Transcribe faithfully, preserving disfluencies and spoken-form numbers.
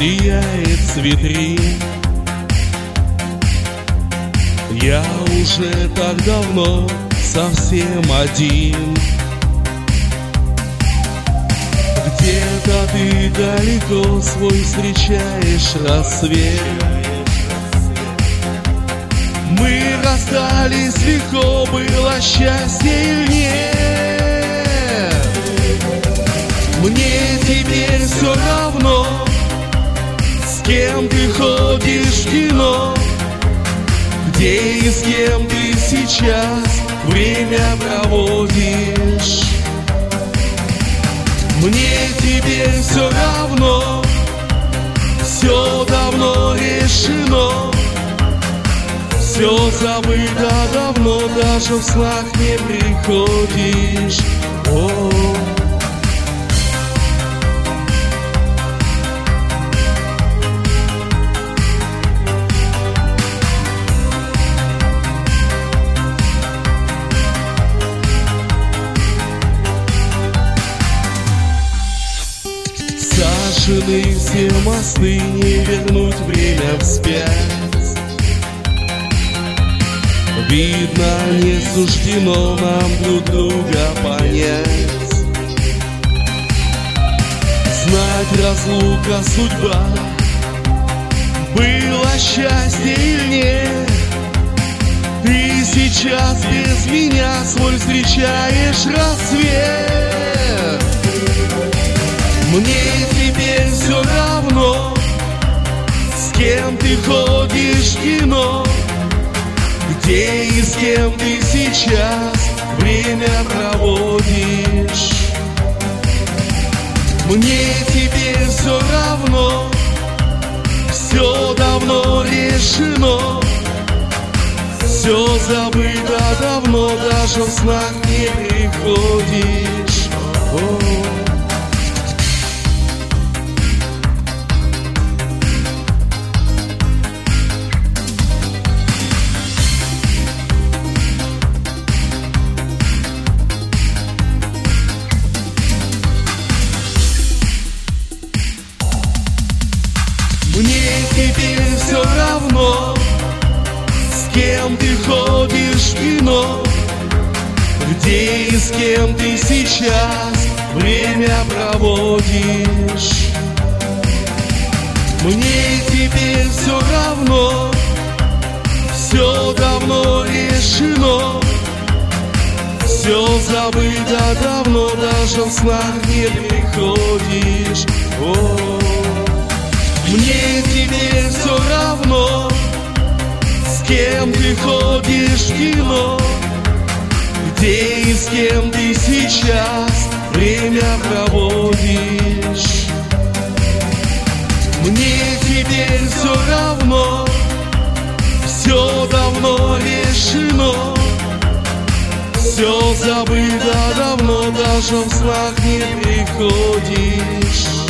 сияет с витрин. Я уже так давно совсем один. Где-то ты далеко свой встречаешь рассвет. Мы расстались легко, было счастье или нет. Мне теперь все равно, с кем ты ходишь в кино, где и с кем ты сейчас время проводишь. Мне теперь все равно, все давно решено, все забыто давно, даже в снах не приходишь. О-о-о. Сожжены все мосты, не вернуть время вспять. Видно, не суждено нам друг друга понять. Знать, разлука, судьба, было счастье или нет. Ты сейчас без меня свой встречаешь рассвет. Мне теперь все равно, с кем ты ходишь в кино, где и с кем ты сейчас время проводишь. Мне теперь все равно, все давно решено, все забыто давно, даже в снах не приходишь. О-о-о. Мне теперь все равно, с кем ты ходишь в кино, где и с кем ты сейчас время проводишь. Мне теперь все равно, все давно решено, все забыто давно, даже в снах не приходишь. О-о-о. Мне теперь все равно, с кем ты ходишь в кино, где и с кем ты сейчас время проводишь. Мне теперь все равно, все давно решено, все забыто давно, даже в снах не приходишь.